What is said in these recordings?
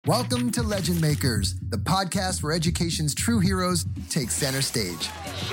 Welcome to Legend Makers, the podcast where education's true heroes take center stage.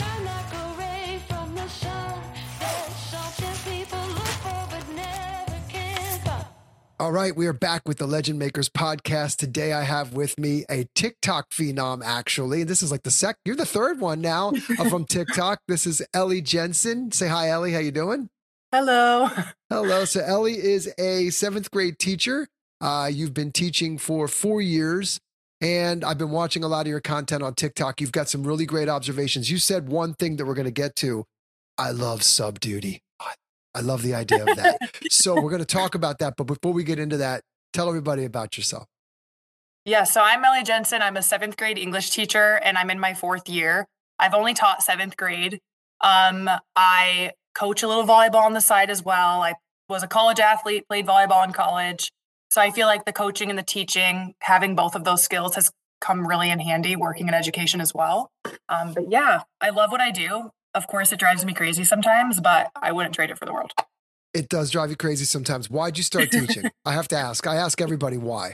All right, we are back with the Legend Makers podcast. Today I have with me a TikTok phenom, actually. This is like you're the third one now from TikTok. This is Ellie Jensen. Say hi, Ellie. How you doing? Hello. Hello. So Ellie is a 7th grade teacher. You've been teaching for 4 years, and I've been watching a lot of your content on TikTok. You've got some really great observations. You said one thing that we're going to get to. I love sub duty. I love the idea of that. So we're going to talk about that. But before we get into that, tell everybody about yourself. Yeah, so I'm Ellie Jensen. I'm a 7th grade English teacher, and I'm in my 4th year. I've only taught 7th grade. I coach a little volleyball on the side as well. I was a college athlete, played volleyball in college. So I feel like the coaching and the teaching, having both of those skills has come really in handy working in education as well. But yeah, I love what I do. Of course, it drives me crazy sometimes, but I wouldn't trade it for the world. It does drive you crazy sometimes. Why'd you start teaching? I have to ask. I ask everybody why.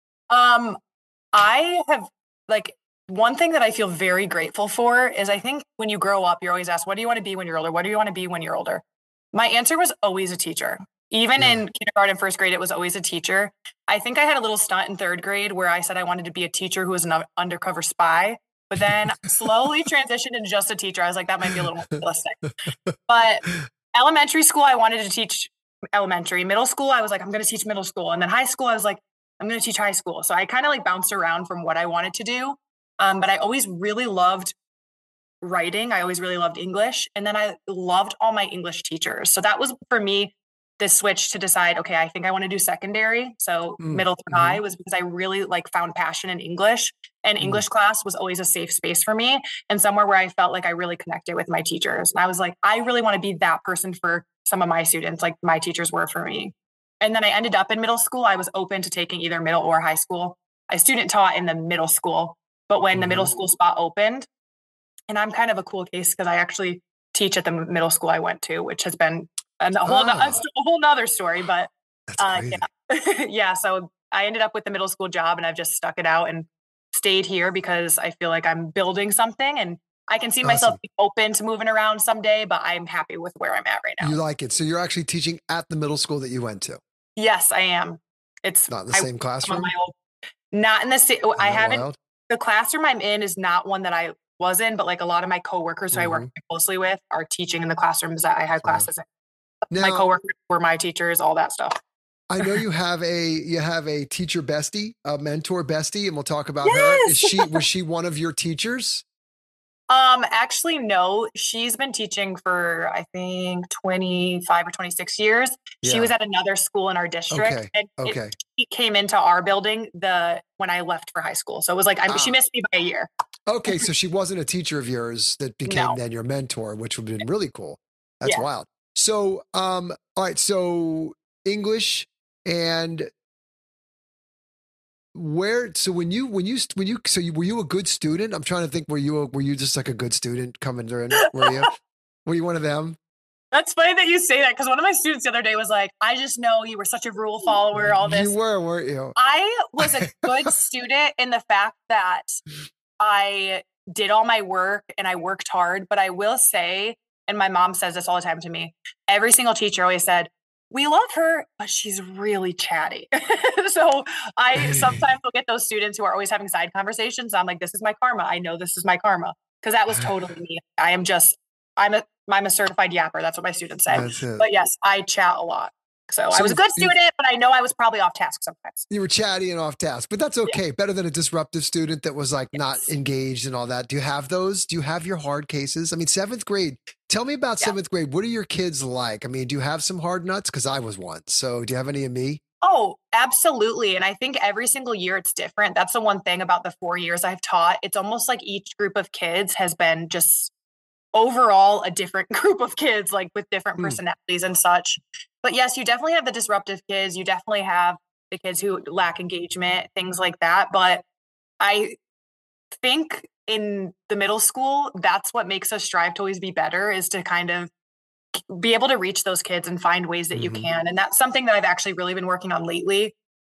I have one thing that I feel very grateful for is I think when you grow up, you're always asked, what do you want to be when you're older? What do you want to be when you're older? My answer was always a teacher. Even in kindergarten, 1st grade, it was always a teacher. I think I had a little stunt in 3rd grade where I said I wanted to be a teacher who was an undercover spy, but then slowly transitioned into just a teacher. I was like, that might be a little more realistic. But elementary school, I wanted to teach elementary. Middle school, I was like, I'm going to teach middle school. And then high school, I was like, I'm going to teach high school. So I kind of bounced around from what I wanted to do. But I always really loved writing. I always really loved English. And then I loved all my English teachers. So that was, for me, this switch to decide, okay, I think I want to do secondary. So middle through high was because I really found passion in English, and English class was always a safe space for me and somewhere where I felt like I really connected with my teachers. And I was like, I really want to be that person for some of my students, like my teachers were for me. And then I ended up in middle school. I was open to taking either middle or high school. I student taught in the middle school, but when the middle school spot opened, and I'm kind of a cool case because I actually teach at the middle school I went to, which has been a whole nother story, but yeah. So I ended up with the middle school job, and I've just stuck it out and stayed here because I feel like I'm building something, and I can see myself being open to moving around someday, but I'm happy with where I'm at right now. You like it. So you're actually teaching at the middle school that you went to? Yes, I am. It's not in the same classroom? Not in the same. I haven't. Wild? The classroom I'm in is not one that I was in, but a lot of my coworkers who I work closely with are teaching in the classrooms that I had classes in. Now, my coworkers were my teachers, all that stuff. I know you have a teacher bestie, a mentor bestie, and we'll talk about her. Was she one of your teachers? Actually, no. She's been teaching for, I think, 25 or 26 years. Yeah. She was at another school in our district. She came into our building when I left for high school. So it was she missed me by a year. Okay, so she wasn't a teacher of yours that became then your mentor, which would have been really cool. That's wild. So, all right. So English and were you a good student? I'm trying to think. Were you just a good student coming in? Were you one of them? That's funny that you say that, because one of my students the other day was like, I just know you were such a rule follower, all this. You were, weren't you? I was a good student in the fact that I did all my work and I worked hard, but I will say, and my mom says this all the time to me, every single teacher always said, we love her, but she's really chatty. So I sometimes will get those students who are always having side conversations. I'm like, this is my karma. I know this is my karma. Because that was totally me. I'm a certified yapper. That's what my students say. But yes, I chat a lot. So I was a good student, but I know I was probably off task sometimes. You were chatty and off task, but that's okay. Yeah. Better than a disruptive student that was not engaged and all that. Do you have those? Do you have your hard cases? I mean, 7th grade. Tell me about 7th grade. What are your kids like? I mean, do you have some hard nuts? Because I was one. So do you have any of me? Oh, absolutely. And I think every single year it's different. That's the one thing about the 4 years I've taught. It's almost like each group of kids has been just overall a different group of kids, with different personalities and such. But yes, you definitely have the disruptive kids. You definitely have the kids who lack engagement, things like that. But I think in the middle school, that's what makes us strive to always be better, is to kind of be able to reach those kids and find ways that you can. And that's something that I've actually really been working on lately.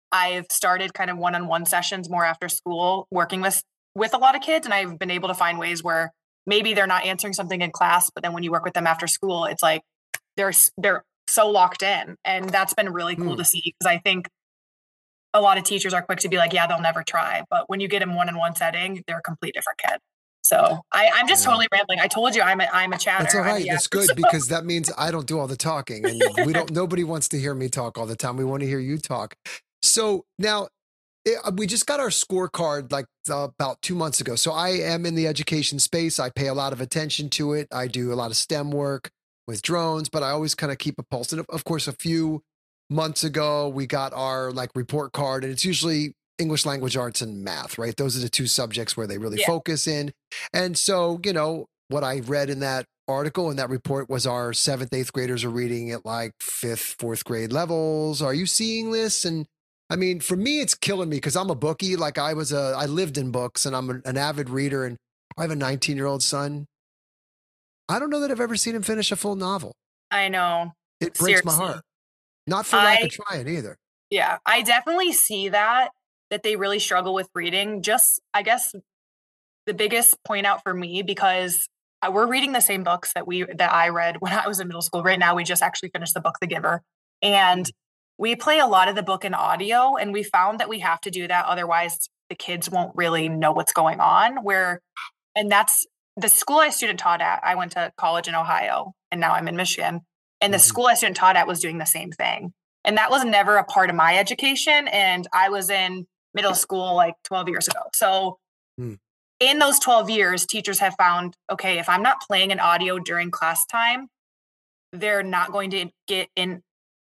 I've started kind of one-on-one sessions more after school, working with a lot of kids. And I've been able to find ways where maybe they're not answering something in class, but then when you work with them after school, it's like they're so locked in. And that's been really cool to see, because I think a lot of teachers are quick to be like, yeah, they'll never try. But when you get them one-on-one setting, they're a complete different kid. So I'm just totally rambling. I told you I'm a chatter. That's all right. That's good, because that means I don't do all the talking, and nobody wants to hear me talk all the time. We want to hear you talk. So now we just got our scorecard like about 2 months ago. So I am in the education space. I pay a lot of attention to it. I do a lot of STEM work with drones, but I always kind of keep a pulse. And of course, a few months ago, we got our like report card, and it's usually English language arts and math, right? Those are the two subjects where they really focus in. And so, what I read in that article and that report was our 7th, 8th graders are reading at like 5th, 4th grade levels. Are you seeing this? And I mean, for me, it's killing me because I'm a bookie. Like I lived in books, and I'm an avid reader, and I have a 19-year-old son. I don't know that I've ever seen him finish a full novel. I know. It breaks my heart. Not for lack of trying either. Yeah, I definitely see that they really struggle with reading. Just, I guess, the biggest point out for me, because we're reading the same books that I read when I was in middle school. Right now, we just actually finished the book, The Giver. And we play a lot of the book in audio, and we found that we have to do that. Otherwise, the kids won't really know what's going on. And that's the school I student taught at. I went to college in Ohio, and now I'm in Michigan. And the school I student taught at was doing the same thing. And that was never a part of my education. And I was in middle school like 12 years ago. So in those 12 years, teachers have found, okay, if I'm not playing an audio during class time, they're not going to get in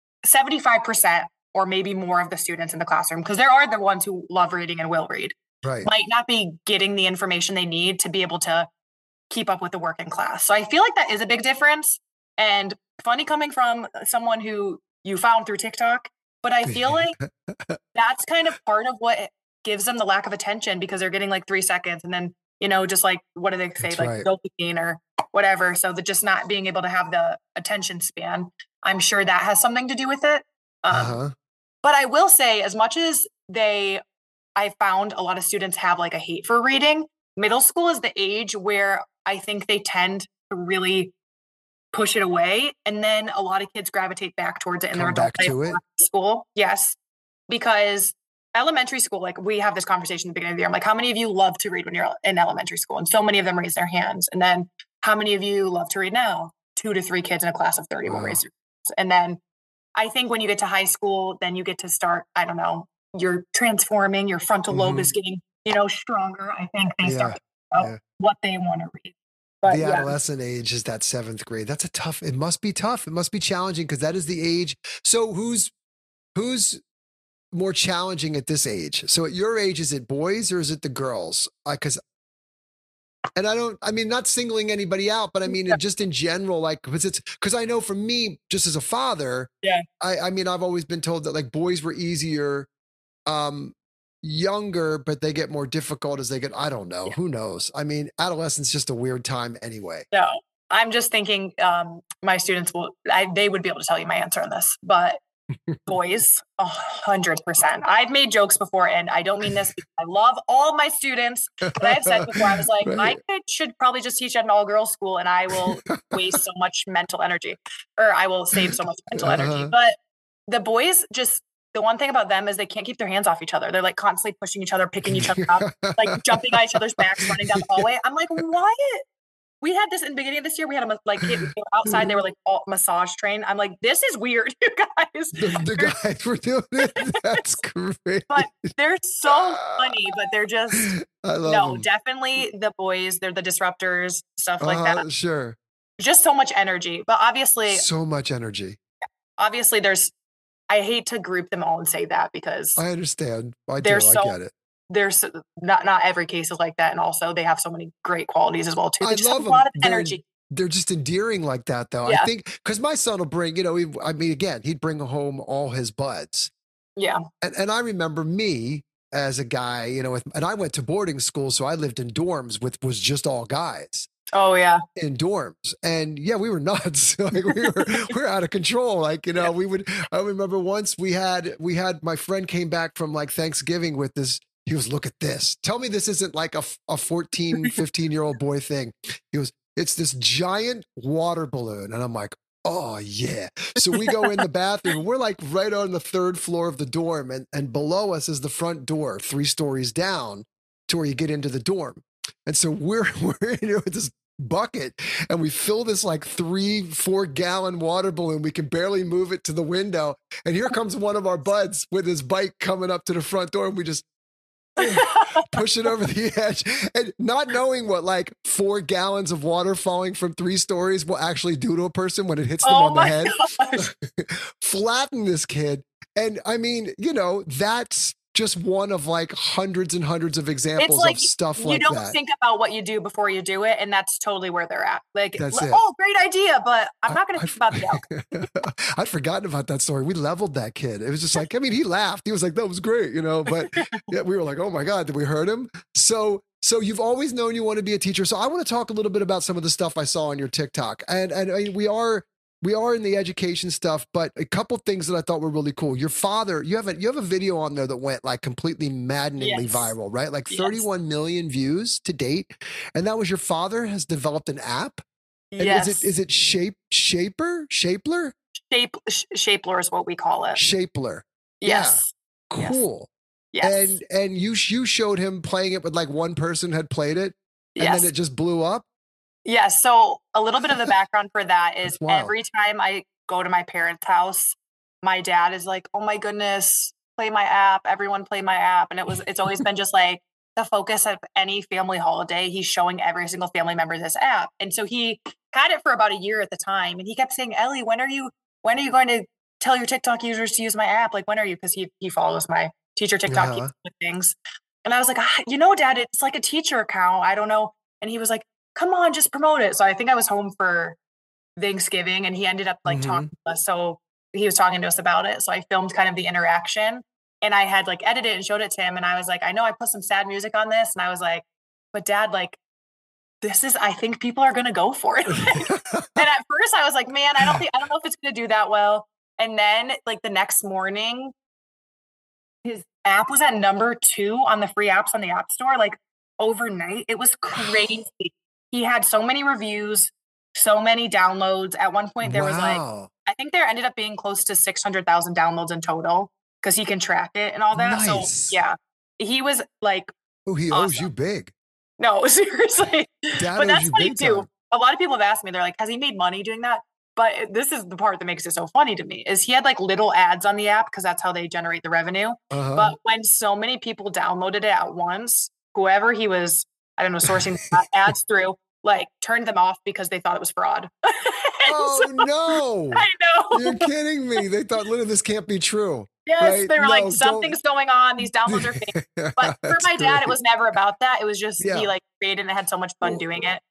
75% or maybe more of the students in the classroom, because there are the ones who love reading and will read, might not be getting the information they need to be able to keep up with the work in class. So I feel like that is a big difference. And funny coming from someone who you found through TikTok, but I feel like that's kind of part of what gives them the lack of attention, because they're getting like 3 seconds, and then, just like, what do they say? That's like dopamine or whatever. So they're just not being able to have the attention span. I'm sure that has something to do with it. But I will say, as much as I found a lot of students have like a hate for reading, middle school is the age where I think they tend to really push it away. And then a lot of kids gravitate back towards it in their adult life. School. Yes. Because elementary school, like we have this conversation at the beginning of the year. I'm like, how many of you love to read when you're in elementary school? And so many of them raise their hands. And then how many of you love to read now? 2 to 3 kids in a class of 30 will raise their hands. And then I think when you get to high school, then you get to start, I don't know, you're transforming, your frontal lobe is getting, stronger. I think they start to figure out what they want to read. But the adolescent age is that 7th grade. That's it must be tough. It must be challenging, because that is the age. So who's more challenging at this age? So at your age, is it boys or is it the girls? Not singling anybody out, but I mean, just in general, like, because I know for me, just as a father, I've always been told that like boys were easier, younger, but they get more difficult as they get, I don't know, who knows? I mean, adolescence is just a weird time anyway. No, I'm just thinking my students they would be able to tell you my answer on this, but boys, 100%. I've made jokes before, and I don't mean this because I love all my students, but I've said before, I was like, my kid should probably just teach at an all-girls school, and I will waste so much mental energy, or I will save so much mental energy. But the boys the one thing about them is they can't keep their hands off each other. They're like constantly pushing each other, picking each other up, like jumping on each other's backs, running down the hallway. I'm like, why? We had this in the beginning of this year. We had they were outside. They were like all massage trained. I'm like, this is weird, you guys. The guys were doing it. That's great. But they're so funny. But they're just I love them. Definitely the boys. They're the disruptors, stuff like that. Sure. Just so much energy. But obviously, so much energy. Obviously, I hate to group them all and say that, because I understand. I get it. There's not every case is like that. And also they have so many great qualities as well too. They just have a lot of energy. They're just endearing like that though. I think because my son will bring, he'd bring home all his buds. Yeah. And I remember me as a guy, and I went to boarding school. So I lived in dorms was just all guys. Oh yeah. in dorms. And yeah, we were nuts. Like we were out of control. Like, you know, I remember once we had my friend came back from like Thanksgiving with this. He was, look at this. Tell me this isn't like a 14, 15-year-old boy thing. He goes, it's this giant water balloon. And I'm like, oh yeah. So we go in the bathroom. We're like right on the third floor of the dorm. And below us is the front door, 3 stories down to where you get into the dorm. And so we're in here with this bucket and we fill this like 3-4 gallon water balloon. We can barely move it to the window. And here comes one of our buds with his bike coming up to the front door. And we just push it over the edge, and not knowing what like 4 gallons of water falling from 3 stories will actually do to a person when it hits them on the head. Flatten this kid. And I mean, you know, that's just one of like hundreds and hundreds of examples like, of stuff like that. You don't think about what you do before you do it, and that's totally where they're at. Like, That's it. Oh, great idea, but I'm not going to think about the outcome. I'd forgotten about that story. We leveled that kid. It was just like, I mean, he laughed. He was like, that was great, you know, but yeah, we were like, oh my God, did we hurt him? So you've always known you want to be a teacher. So I want to talk a little bit about some of the stuff I saw on your TikTok. And I mean, we are in the education stuff, but a couple things that I thought were really cool. Your father, you have a video on there that went like completely maddeningly viral, right? Like 31 million views to date. And that was your father has developed an app. And is it Shapler? Shapler is what we call it. Shapler. Yes. Yeah. Cool. Yes. And you showed him playing it with like one person had played it and then it just blew up. Yeah. So a little bit of the background for that is every time I go to my parents' house, my dad is like, oh my goodness, play my app. Everyone play my app. And it's always been just like the focus of any family holiday. He's showing every single family member this app. And so he had it for about a year at the time. And he kept saying, Ellie, when are you going to tell your TikTok users to use my app? Like, when are you? Because he follows my teacher TikTok things. And I was like, you know, Dad, it's like a teacher account. I don't know. And he was like, come on, just promote it. So I think I was home for Thanksgiving and he ended up like talking to us. So he was talking to us about it. So I filmed kind of the interaction and I had like edited it and showed it to him. And I was like, I know I put some sad music on this. And I was like, but Dad, like, I think people are going to go for it. And at first I was like, man, I don't know if it's going to do that well. And then like the next morning, his app was at number 2 on the free apps on the App Store. Like overnight, it was crazy. He had so many reviews, so many downloads. At one point, there was like, I think there ended up being close to 600,000 downloads in total because he can track it and all that. Nice. So yeah, he was like, oh, he owes you big. No, seriously. But that's funny too. A lot of people have asked me, they're like, has he made money doing that? But this is the part that makes it so funny to me is he had like little ads on the app because that's how they generate the revenue. But when so many people downloaded it at once, whoever he was, I don't know, sourcing ads through, like turned them off because they thought it was fraud. Oh no. I know. You're kidding me. They thought, literally, this can't be true. Yes, right? They were like, something's going on. These downloads are fake. But for my dad, it was never about that. It was just he like created and had so much fun doing it.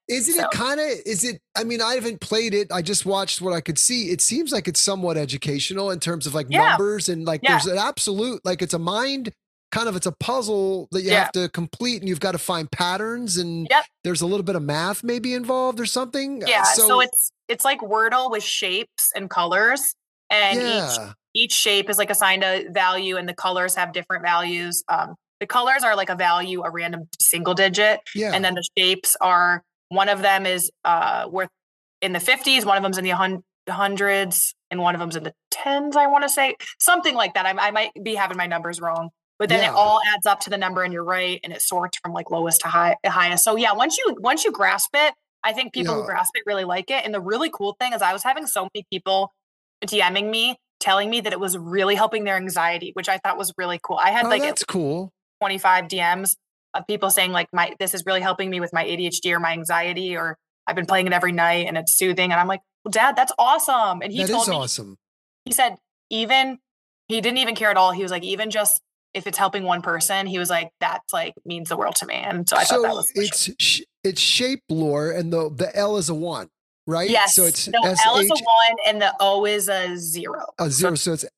I mean, I haven't played it. I just watched what I could see. It seems like it's somewhat educational in terms of like numbers and like there's an absolute, like it's a puzzle that you have to complete and you've got to find patterns and there's a little bit of math maybe involved or something. Yeah. So it's like Wordle with shapes and colors and each shape is like assigned a value and the colors have different values. The colors are like a value, a random single digit. Yeah. And then the shapes are, one of them is worth in the 50s, one of them's in the hundreds, and one of them's in the tens, I want to say. Something like that. I might be having my numbers wrong. But then it all adds up to the number and you're right. And it sorts from like lowest to highest. So yeah, once you grasp it, I think people who grasp it really like it. And the really cool thing is I was having so many people DMing me, telling me that it was really helping their anxiety, which I thought was really cool. I had that's cool. 25 DMs of people saying like, this is really helping me with my ADHD or my anxiety, or I've been playing it every night and it's soothing. And I'm like, well, Dad, that's awesome. And he told me, awesome. He said, he didn't even care at all. He was like, even just if it's helping one person, he was like, that's like means the world to me. And so I thought that was it's Shapler and the L is a 1, right? Yes. So it's L is a 1 and the O is a 0. A 0. So it's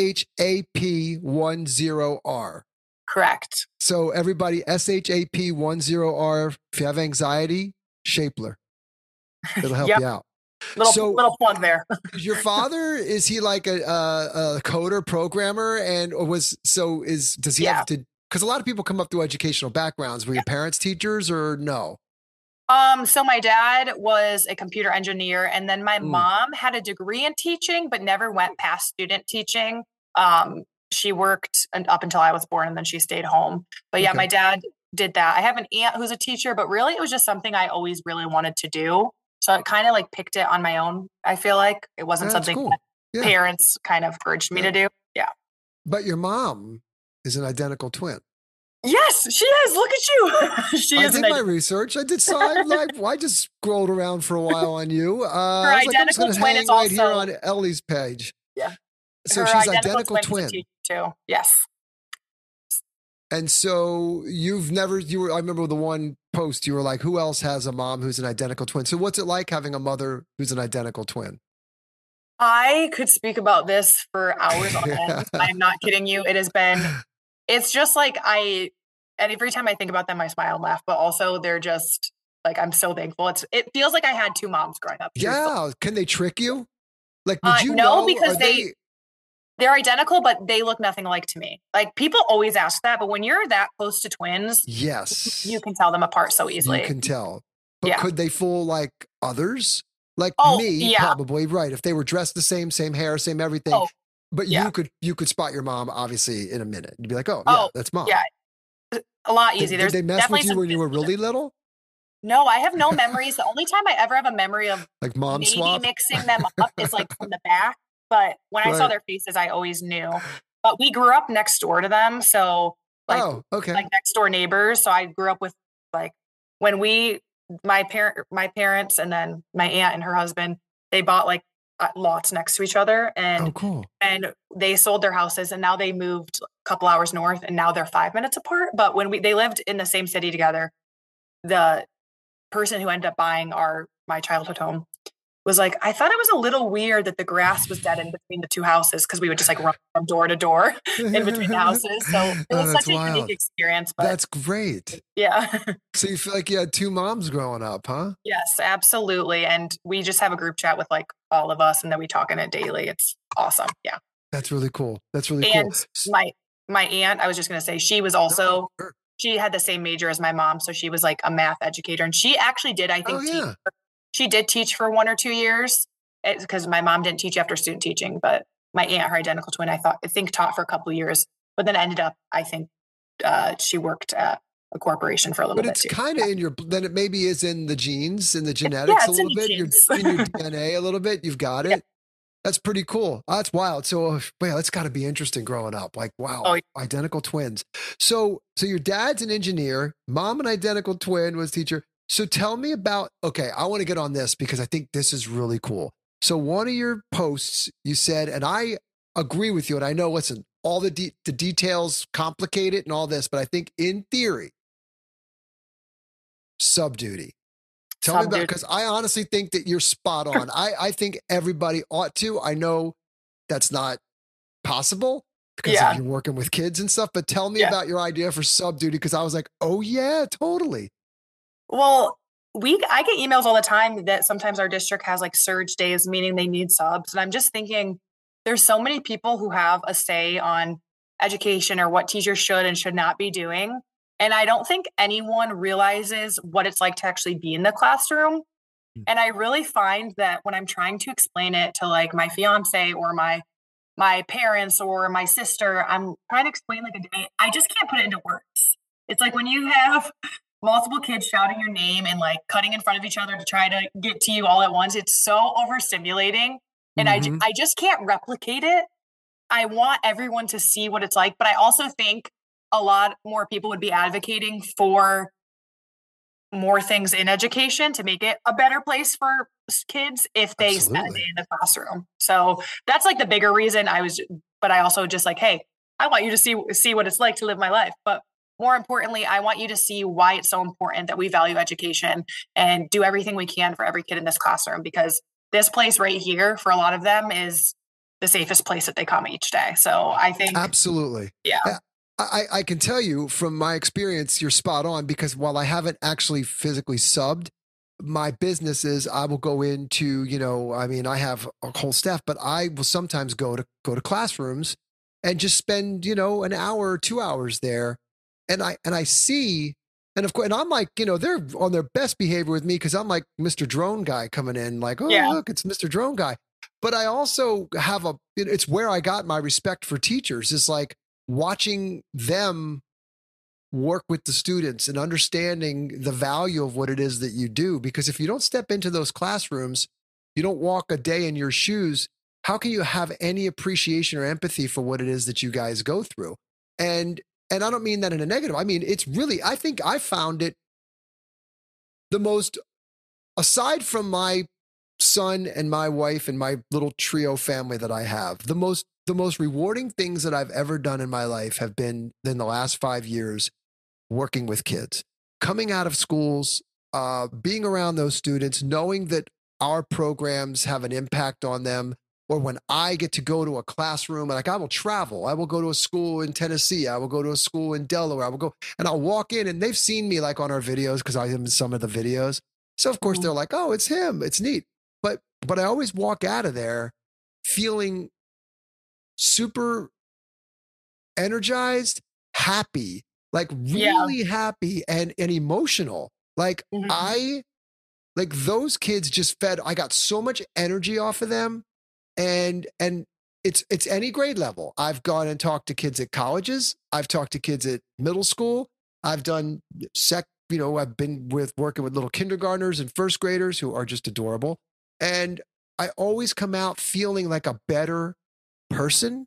SHAP10R. Correct. So everybody, SHAP10R. If you have anxiety, Shapler. It'll help Yep. you out. Little plug there. Your father, is he like a coder programmer, and or does he have to? Because a lot of people come up through educational backgrounds. Were your parents teachers or no? So my dad was a computer engineer, and then my mom had a degree in teaching, but never went past student teaching. She worked up until I was born, and then she stayed home. But yeah, my dad did that. I have an aunt who's a teacher, but really it was just something I always really wanted to do. So I kind of like picked it on my own. I feel like it wasn't something that parents kind of urged me to do. Yeah. But your mom is an identical twin. Yes, she is. Look at you. I did my research. I just scrolled around for a while on you. Her identical twin is also here on Ellie's page. Yeah. So she's identical twin too. Yes. And so I remember the one post you were like, who else has a mom who's an identical twin? So what's it like having a mother who's an identical twin? I could speak about this for hours on end. I'm not kidding you. It's just like and every time I think about them, I smile and laugh, but also they're just like, I'm so thankful. It feels like I had two moms growing up. Yeah. Can they trick you? Like, would you know? No, because they're identical, but they look nothing alike to me. Like people always ask that, but when you're that close to twins, yes, you can tell them apart so easily. You can tell. But could they fool like others? Like me, probably, right. If they were dressed the same hair, same everything. But you could spot your mom obviously in a minute. You'd be like, that's mom. Yeah. A lot easier. Did they mess with you when you were really little? No, I have no memories. The only time I ever have a memory of like mom swap mixing them up is like from the back. But when I saw their faces, I always knew. But we grew up next door to them. So like next door neighbors. So I grew up with like when my parents and then my aunt and her husband, they bought like lots next to each other. And and they sold their houses and now they moved a couple hours north and now they're 5 minutes apart. But when they lived in the same city together, the person who ended up buying my childhood home was like, I thought it was a little weird that the grass was dead in between the two houses because we would just like run from door to door in between the houses. So it was such a unique experience. But that's great. Yeah. So you feel like you had two moms growing up, huh? Yes, absolutely. And we just have a group chat with like all of us and then we talk in it daily. It's awesome. Yeah. That's really cool. Cool. And my aunt, I was just going to say, she was also, she had the same major as my mom. So she was like a math educator and she actually did, I think, she did teach for 1 or 2 years because my mom didn't teach after student teaching, but my aunt, her identical twin, I think taught for a couple of years, but then ended up, I think she worked at a corporation for a little bit. But it's kind of then it maybe is in the genes, in the genetics a little bit, in your DNA a little bit. You've got it. Yeah. That's pretty cool. Oh, that's wild. So, that's got to be interesting growing up. Like, wow, identical twins. So your dad's an engineer, mom an identical twin, was teacher. So tell me about, I want to get on this because I think this is really cool. So one of your posts, you said, and I agree with you, and I know, listen, all the details complicate it and all this, but I think in theory, sub duty. Tell me about, because I honestly think that you're spot on. I think everybody ought to. I know that's not possible because you're working with kids and stuff, but tell me about your idea for sub duty because I was like, oh yeah, totally. Well, I get emails all the time that sometimes our district has like surge days, meaning they need subs. And I'm just thinking there's so many people who have a say on education or what teachers should and should not be doing. And I don't think anyone realizes what it's like to actually be in the classroom. And I really find that when I'm trying to explain it to like my fiance or my parents or my sister, I'm trying to explain like a day. I just can't put it into words. It's like when you have multiple kids shouting your name and like cutting in front of each other to try to get to you all at once. It's so overstimulating. And I just can't replicate it. I want everyone to see what it's like. But I also think a lot more people would be advocating for more things in education to make it a better place for kids if they spend a day in the classroom. So that's like the bigger reason but I also just like, hey, I want you to see what it's like to live my life. But more importantly, I want you to see why it's so important that we value education and do everything we can for every kid in this classroom, because this place right here for a lot of them is the safest place that they come each day. So I think absolutely. Yeah. I can tell you from my experience, you're spot on, because while I haven't actually physically subbed, my business is I will go into, I mean, I have a whole staff, but I will sometimes go to classrooms and just spend, an hour or 2 hours there. And I see, and of course, and I'm like, they're on their best behavior with me because I'm like Mr. Drone Guy coming in, like, oh, Yeah. look, it's Mr. Drone Guy. But I also have it's where I got my respect for teachers, is like watching them work with the students and understanding the value of what it is that you do. Because if you don't step into those classrooms, you don't walk a day in your shoes, how can you have any appreciation or empathy for what it is that you guys go through? And I don't mean that in a negative. I mean, it's really, I think I found it the most, aside from my son and my wife and my little trio family that I have, the most rewarding things that I've ever done in my life have been in the last 5 years working with kids, coming out of schools, being around those students, knowing that our programs have an impact on them. Or when I get to go to a classroom, like I will travel, I will go to a school in Tennessee, I will go to a school in Delaware, I will go and I'll walk in, and they've seen me like on our videos because I am in some of the videos. So of course they're like, oh, it's him, it's neat. But I always walk out of there feeling super energized, happy, like really happy and emotional. Like like those kids just fed, I got so much energy off of them. And it's any grade level. I've gone and talked to kids at colleges. I've talked to kids at middle school. I've done I've been working with little kindergartners and first graders who are just adorable. And I always come out feeling like a better person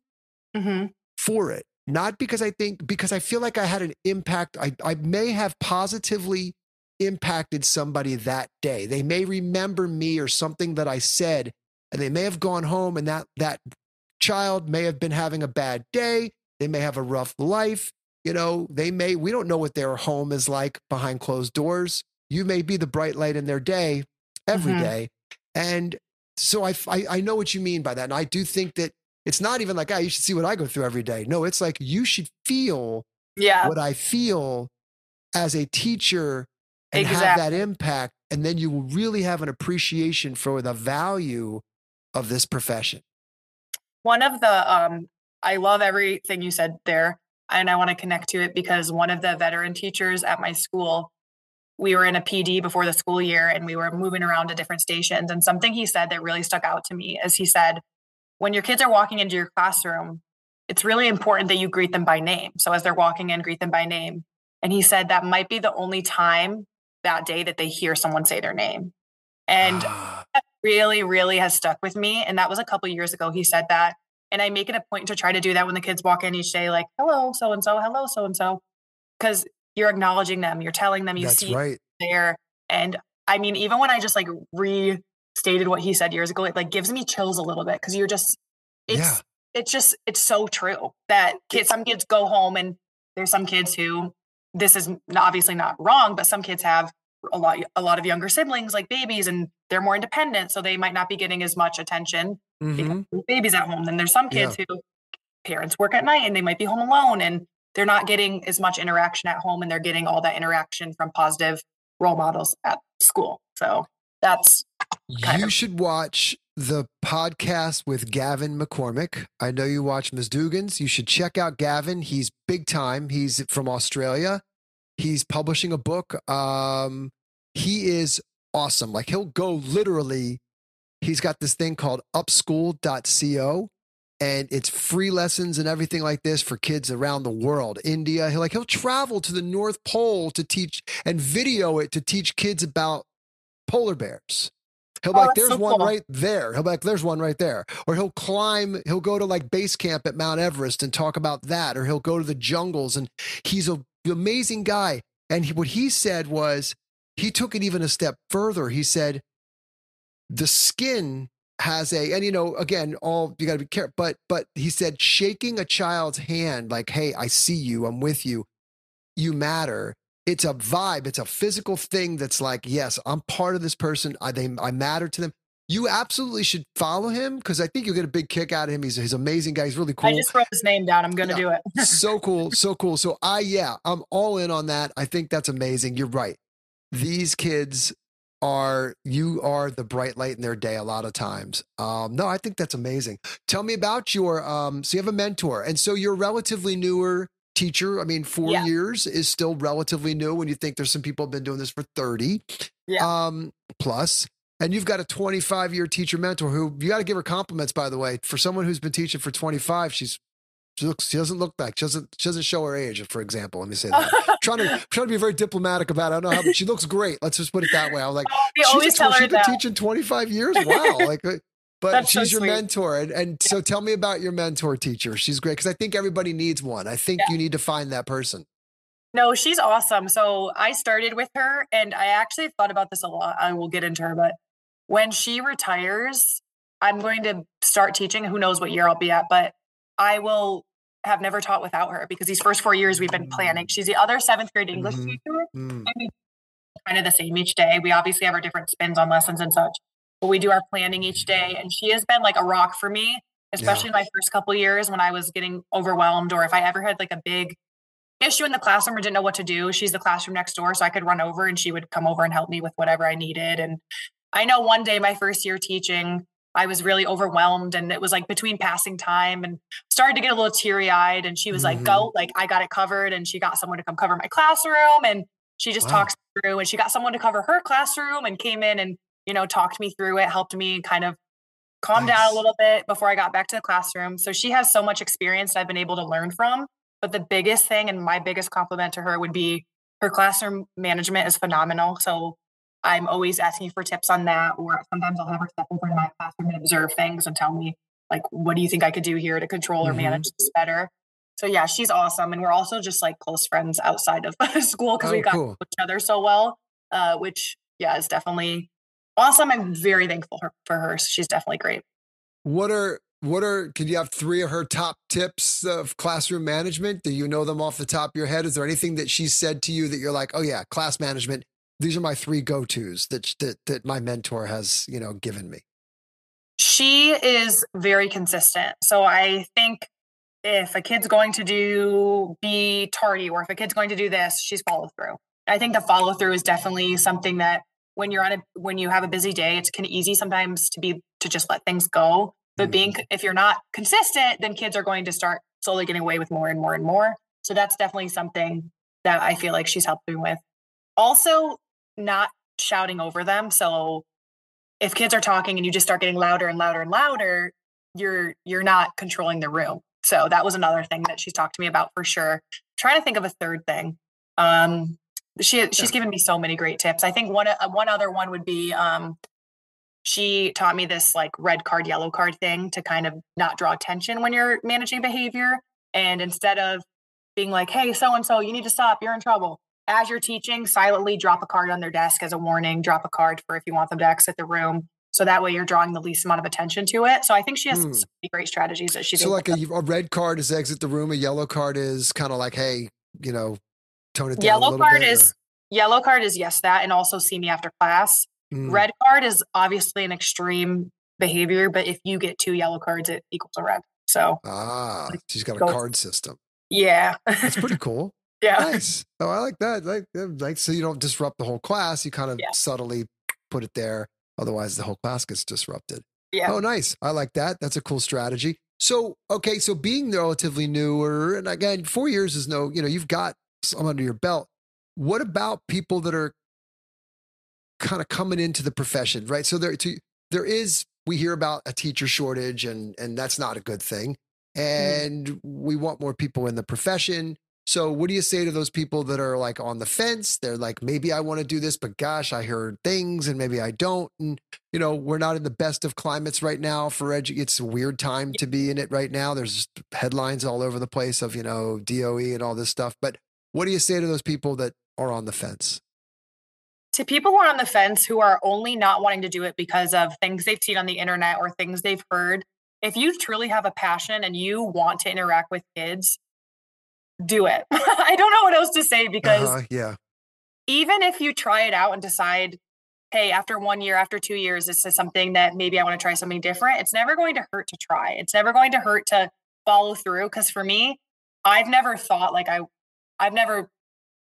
for it. Not because I feel like I had an impact. I may have positively impacted somebody that day. They may remember me or something that I said, and they may have gone home, and that child may have been having a bad day. They may have a rough life. We don't know what their home is like behind closed doors. You may be the bright light in their day every day. And so I know what you mean by that. And I do think that it's not even like, you should see what I go through every day. No, it's like you should feel what I feel as a teacher and have that impact. And then you will really have an appreciation for the value of this profession. One of the, I love everything you said there, and I want to connect to it because one of the veteran teachers at my school, we were in a PD before the school year and we were moving around to different stations. And something he said that really stuck out to me is he said, when your kids are walking into your classroom, it's really important that you greet them by name. So as they're walking in, greet them by name. And he said that might be the only time that day that they hear someone say their name. And that really, really has stuck with me. And that was a couple of years ago he said that. And I make it a point to try to do that when the kids walk in each day, like, hello, so-and-so, hello, so-and-so. Because you're acknowledging them. You're telling them you see there. And I mean, even when I just like restated what he said years ago, it like gives me chills a little bit. Cause you're just, it's so true that some kids go home, and there's some kids who, this is obviously not wrong, but some kids have a lot of younger siblings, like babies, and they're more independent. So they might not be getting as much attention because babies at home. Then there's some kids who parents work at night and they might be home alone and they're not getting as much interaction at home, and they're getting all that interaction from positive role models at school. So that's you should watch the podcast with Gavin McCormick. I know you watch Ms. Dugan's. You should check out Gavin. He's big time. He's from Australia. He's publishing a book. He is awesome. Like he'll go literally, he's got this thing called upschool.co. And it's free lessons and everything like this for kids around the world. India, he'll travel to the North Pole to teach and video it to teach kids about polar bears. He'll be like, there's one right there. He'll be like, there's one right there. Or he'll go to like base camp at Mount Everest and talk about that. Or he'll go to the jungles, and he's an amazing guy. And what he said was, he took it even a step further. He said, the skin has and again, you got to be careful, but he said, shaking a child's hand, like, hey, I see you, I'm with you, you matter. It's a vibe. It's a physical thing that's like, yes, I'm part of this person. I matter to them. You absolutely should follow him because I think you'll get a big kick out of him. He's an amazing guy. He's really cool. I just wrote his name down. I'm going to do it. So cool. So cool. So I'm all in on that. I think that's amazing. You're right. These kids are the bright light in their day a lot of times. No, I think that's amazing. Tell me about your so you have a mentor, and so you're a relatively newer teacher. I mean, 4 years is still relatively new when you think there's some people have been doing this for 30 plus. And you've got a 25-year teacher mentor who you got to give her compliments, by the way. For someone who's been teaching for 25, she doesn't look back. She doesn't show her age, for example. Let me say that. trying to be very diplomatic about it. I don't know how, but she looks great. Let's just put it that way. I was like, she's been teaching 25 years. Wow. Like, but that's she's your mentor. And so tell me about your mentor teacher. She's great. Cause I think everybody needs one. I think you need to find that person. No, she's awesome. So I started with her and I actually thought about this a lot. I will get into her, but when she retires, I'm going to start teaching. Who knows what year I'll be at, but I will have never taught without her because these first 4 years we've been planning. She's the other 7th grade English teacher. And we kind of the same each day. We obviously have our different spins on lessons and such, but we do our planning each day. And she has been like a rock for me, especially my first couple of years when I was getting overwhelmed, or if I ever had like a big issue in the classroom or didn't know what to do. She's the classroom next door, so I could run over and she would come over and help me with whatever I needed. And I know one day my first year teaching, I was really overwhelmed and it was like between passing time and started to get a little teary eyed. And she was like, go, like, I got it covered. And she got someone to come cover my classroom. And she just talks through, and she got someone to cover her classroom and came in and, talked me through it, helped me kind of calm down a little bit before I got back to the classroom. So she has so much experience that I've been able to learn from. But the biggest thing and my biggest compliment to her would be her classroom management is phenomenal. So I'm always asking for tips on that, or sometimes I'll have her step over to my classroom and observe things and tell me, like, what do you think I could do here to control or manage this better? So yeah, she's awesome. And we're also just like close friends outside of school because we got to know each other so well, which is definitely awesome. I'm very thankful for her. She's definitely great. Could you have 3 of her top tips of classroom management? Do you know them off the top of your head? Is there anything that she said to you that you're like, oh yeah, class management, these are my 3 go-tos that my mentor has, given me? She is very consistent. So I think if a kid's going to be tardy, or if a kid's going to do this, she's follow through. I think the follow through is definitely something that when you have a busy day, it's kind of easy sometimes to just let things go. But if you're not consistent, then kids are going to start slowly getting away with more and more and more. So that's definitely something that I feel like she's helped me with. Also, not shouting over them. So if kids are talking and you just start getting louder and louder and louder, you're not controlling the room. So that was another thing that she's talked to me about for sure. I'm trying to think of a third thing. She's given me so many great tips. I think one other one would be she taught me this like red card, yellow card thing to kind of not draw attention when you're managing behavior. And instead of being like, hey, so-and-so, you need to stop, you're in trouble. As you're teaching, silently drop a card on their desk as a warning, drop a card for if you want them to exit the room. So that way you're drawing the least amount of attention to it. So I think she has some great strategies that she's like a red card is exit the room. A yellow card is kind of like, hey, tone it down yellow a little card bit. Yellow card is yes, that, and also see me after class. Red card is obviously an extreme behavior, but if you get 2 yellow cards, it equals a red. So she's got a card system. Yeah. That's pretty cool. Yeah. Nice. Oh, I like that. Like so you don't disrupt the whole class. You kind of subtly put it there. Otherwise the whole class gets disrupted. Yeah. Oh, nice. I like that. That's a cool strategy. So, okay. So being relatively newer, and again, 4 years is you've got some under your belt. What about people that are kind of coming into the profession, right? So we hear about a teacher shortage and that's not a good thing. And we want more people in the profession. So what do you say to those people that are like on the fence? They're like, maybe I want to do this, but gosh, I heard things and maybe I don't. And, we're not in the best of climates right now for it's a weird time to be in it right now. There's headlines all over the place of, DOE and all this stuff. But what do you say to those people that are on the fence? To people who are on the fence, who are only not wanting to do it because of things they've seen on the internet or things they've heard, if you truly have a passion and you want to interact with kids, do it. I don't know what else to say because even if you try it out and decide, hey, after 1 year, after 2 years, this is something that maybe I want to try something different, it's never going to hurt to try. It's never going to hurt to follow through. Because for me, I've never thought I've never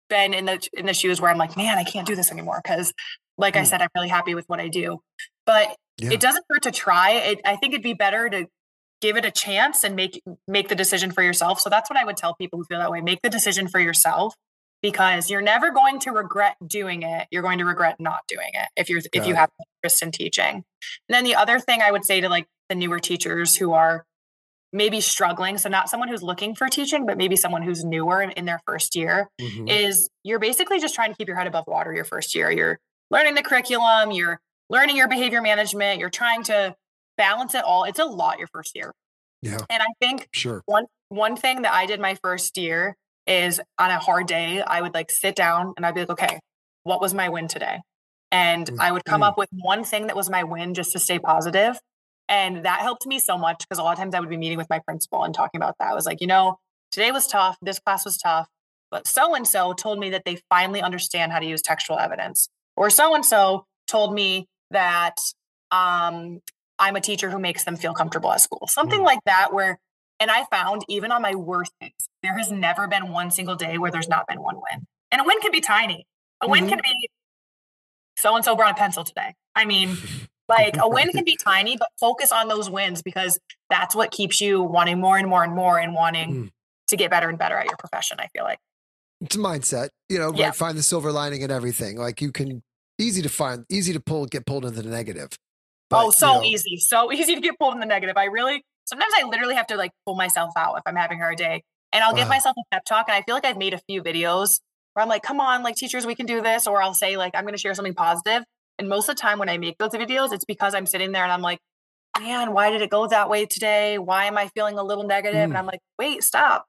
been in the shoes where I'm like, man, I can't do this anymore. Cause like I said, I'm really happy with what I do, but it doesn't hurt to try it. I think it'd be better to give it a chance and make the decision for yourself. So that's what I would tell people who feel that way. Make the decision for yourself, because you're never going to regret doing it. You're going to regret not doing it if you have interest in teaching. And then the other thing I would say to like the newer teachers who are maybe struggling, so not someone who's looking for teaching, but maybe someone who's newer in their first year, is you're basically just trying to keep your head above water your first year. You're learning the curriculum, you're learning your behavior management, you're trying to balance it all. It's a lot your first year. Yeah. And I think one thing that I did my first year is on a hard day, I would like sit down and I'd be like, okay, what was my win today? And I would come up with one thing that was my win just to stay positive. And that helped me so much, because a lot of times I would be meeting with my principal and talking about that. I was like, today was tough. This class was tough, but so-and-so told me that they finally understand how to use textual evidence. Or so-and-so told me that I'm a teacher who makes them feel comfortable at school. Something like that and I found even on my worst days, there has never been one single day where there's not been one win. And a win can be tiny. A win can be so-and-so brought a pencil today. I mean, like a win can be tiny, but focus on those wins, because that's what keeps you wanting more and more and more and wanting to get better and better at your profession. I feel like it's a mindset, right? Find the silver lining in everything. Like you can easy to get pulled into the negative. But, easy to get pulled in the negative. Sometimes I literally have to like pull myself out if I'm having a hard day, and I'll give myself a pep talk. And I feel like I've made a few videos where I'm like, come on, like teachers, we can do this. Or I'll say like, I'm going to share something positive. And most of the time when I make those videos, it's because I'm sitting there and I'm like, man, why did it go that way today? Why am I feeling a little negative? And I'm like, wait, stop.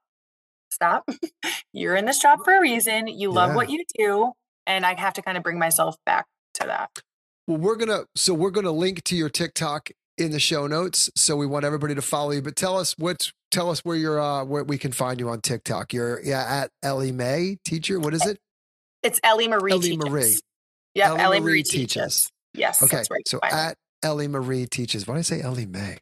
You're in this job for a reason. You love what you do. And I have to kind of bring myself back to that. Well, we're going to link to your TikTok in the show notes. So we want everybody to follow you, but tell us where you're, where we can find you on TikTok. You're at Ellie Mae teacher. What is it? It's Ellie Marie. Ellie Marie. Yeah, Ellie Marie teaches. Yes. Okay. That's right. So at Ellie Marie teaches. Why did I say Ellie Mae?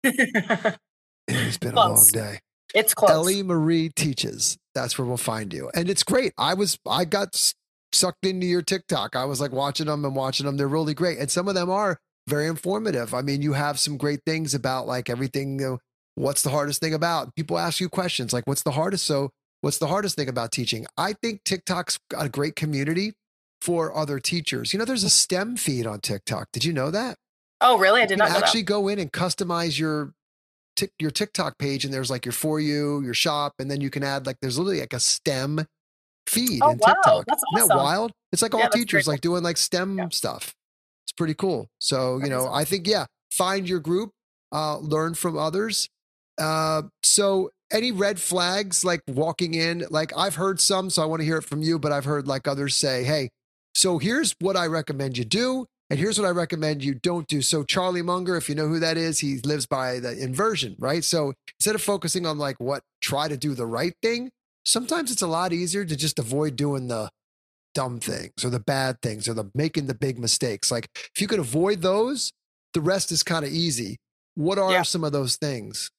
It's been a long day. It's close. Ellie Marie teaches. That's where we'll find you. And it's great. I got sucked into your TikTok. I was like watching them. They're really great. And some of them are very informative. I mean, you have some great things about like everything. What's the hardest thing about? People ask you questions like, what's the hardest thing about teaching? I think TikTok's got a great community for other teachers. There's a STEM feed on TikTok. Did you know that? Oh, really? I did not know that. Actually go in and customize your TikTok page, and there's like your For You, your shop, and then you can add there's literally like a STEM feed in TikTok. That's awesome. Isn't that wild? It's like all teachers great. like doing like STEM stuff. It's pretty cool. So, I think, find your group, learn from others. So any red flags, like walking in, like I've heard some, so I want to hear it from you, but I've heard like others say, hey, so here's what I recommend you do. And here's what I recommend you don't do. So Charlie Munger, if you know who that is, he lives by the inversion, right? So instead of focusing on try to do the right thing, sometimes it's a lot easier to just avoid doing the dumb things or the bad things or making the big mistakes. Like if you could avoid those, the rest is kind of easy. What are some of those things?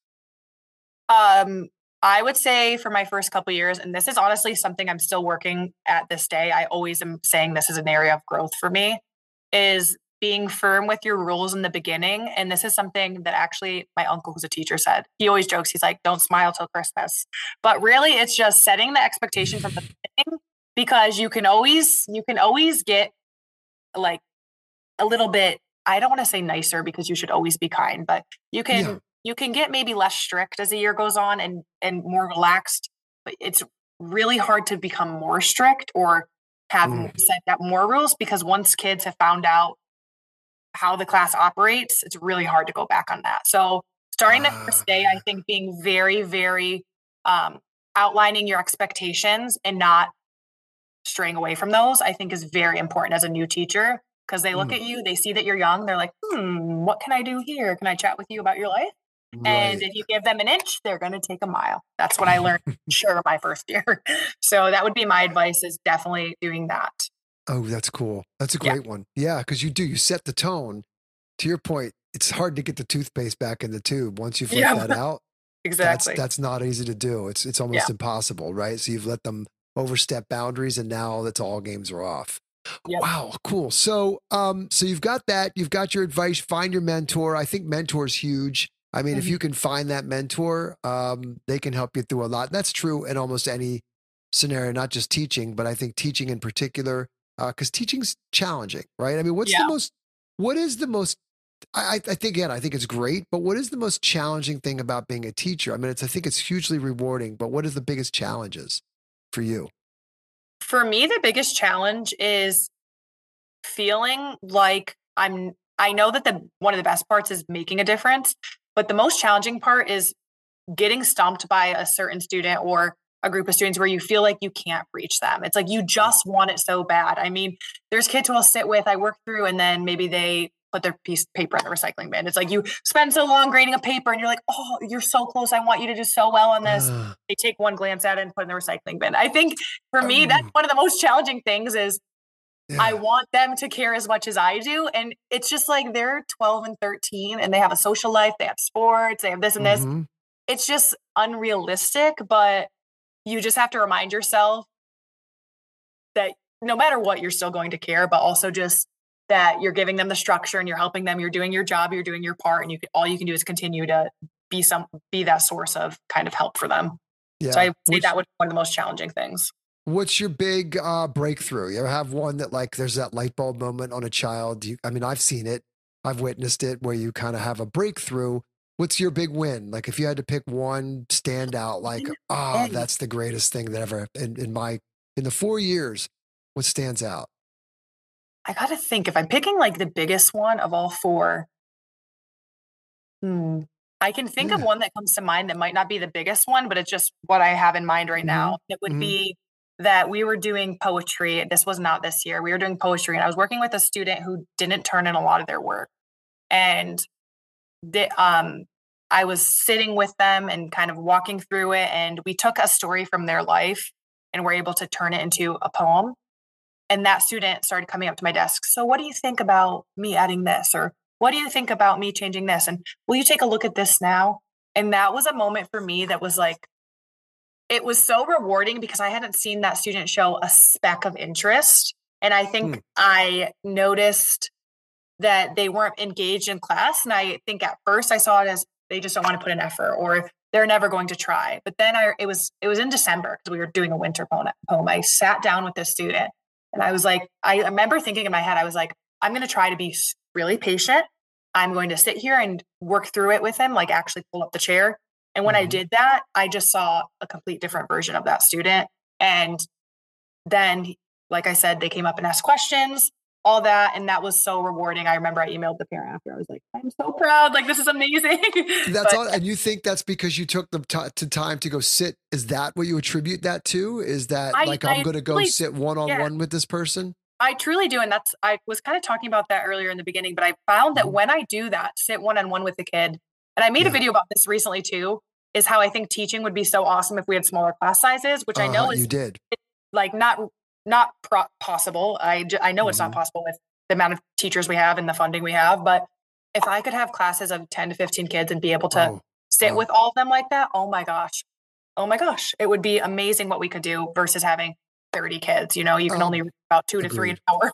I would say for my first couple of years, and this is honestly something I'm still working at this day, I always am saying this is an area of growth for me, is being firm with your rules in the beginning. And this is something that actually my uncle, who's a teacher, said. He always jokes, he's like, don't smile till Christmas. But really, it's just setting the expectation from the beginning, because you can always get like a little bit, I don't want to say nicer, because you should always be kind, but you can get maybe less strict as the year goes on and more relaxed. But it's really hard to become more strict or have set up more rules, because once kids have found out how the class operates, it's really hard to go back on that. So starting the first day, I think being very, very outlining your expectations and not straying away from those, I think is very important as a new teacher, because they look at you, they see that you're young, they're like, what can I do here? Can I chat with you about your life? Right. And if you give them an inch, they're going to take a mile. That's what I learned my first year. So that would be my advice, is definitely doing that. Oh, that's cool. That's a great one. Yeah, because you set the tone. To your point, it's hard to get the toothpaste back in the tube once you flip that out. Exactly. That's not easy to do. It's almost impossible, right? So you've let them overstep boundaries, and now that's all games are off. Yep. Wow, cool. So, so you've got that. You've got your advice. Find your mentor. I think mentor is huge. I mean, if you can find that mentor, they can help you through a lot. That's true in almost any scenario, not just teaching, but I think teaching in particular, because teaching's challenging, right? I mean, what is the most, I think, again, I think it's great, but what is the most challenging thing about being a teacher? I mean, I think it's hugely rewarding, but what is the biggest challenges for you? For me, the biggest challenge is feeling like I know that one of the best parts is making a difference, but the most challenging part is getting stumped by a certain student or a group of students where you feel like you can't reach them. It's like you just want it so bad. I mean, there's kids who I'll sit with, I work through, and then maybe they put their piece of paper in the recycling bin. It's like you spend so long grading a paper and you're like, oh, you're so close. I want you to do so well on this. They take one glance at it and put it in the recycling bin. I think for me, that's one of the most challenging things is I want them to care as much as I do. And it's just like they're 12 and 13 and they have a social life, they have sports, they have this and this. It's just unrealistic, but you just have to remind yourself that no matter what, you're still going to care, but also just that you're giving them the structure and you're helping them, you're doing your job, you're doing your part, and all you can do is continue to be that source of kind of help for them. Yeah. So I would say that would be one of the most challenging things. What's your big breakthrough? You ever have one that like there's that light bulb moment on a child? I mean, I've seen it. I've witnessed it where you kind of have a breakthrough. What's your big win? Like if you had to pick one standout, like, that's the greatest thing that ever in the 4 years, what stands out? I got to think if I'm picking like the biggest one of all four. I can think of one that comes to mind that might not be the biggest one, but it's just what I have in mind right now. It would be that we were doing poetry. This was not this year. We were doing poetry and I was working with a student who didn't turn in a lot of their work. And I was sitting with them and kind of walking through it. And we took a story from their life and were able to turn it into a poem. And that student started coming up to my desk. So what do you think about me adding this? Or what do you think about me changing this? And will you take a look at this now? And that was a moment for me that was like, it was so rewarding because I hadn't seen that student show a speck of interest. And I think I noticed that they weren't engaged in class. And I think at first I saw it as they just don't want to put in effort or they're never going to try. But then it was in December because we were doing a winter poem. I sat down with this student and I was like, I remember thinking in my head, I was like, I'm going to try to be really patient. I'm going to sit here and work through it with him, like actually pull up the chair. And when I did that, I just saw a complete different version of that student. And then, like I said, they came up and asked questions, all that. And that was so rewarding. I remember I emailed the parent after. I was like, I'm so proud. Like, this is amazing. That's all. And you think that's because you took the time to go sit. Is that what you attribute that to? Is that I'm going to go sit one-on-one with this person? I truly do. And I was kind of talking about that earlier in the beginning, but I found that when I do that, sit one-on-one with the kid, and I made a video about this recently too, is how I think teaching would be so awesome if we had smaller class sizes, which I know is like not possible. I know it's not possible with the amount of teachers we have and the funding we have, but if I could have classes of 10 to 15 kids and be able to sit with all of them like that, oh my gosh, it would be amazing what we could do versus having 30 kids. You know, you can only read about 2 to 3 an hour.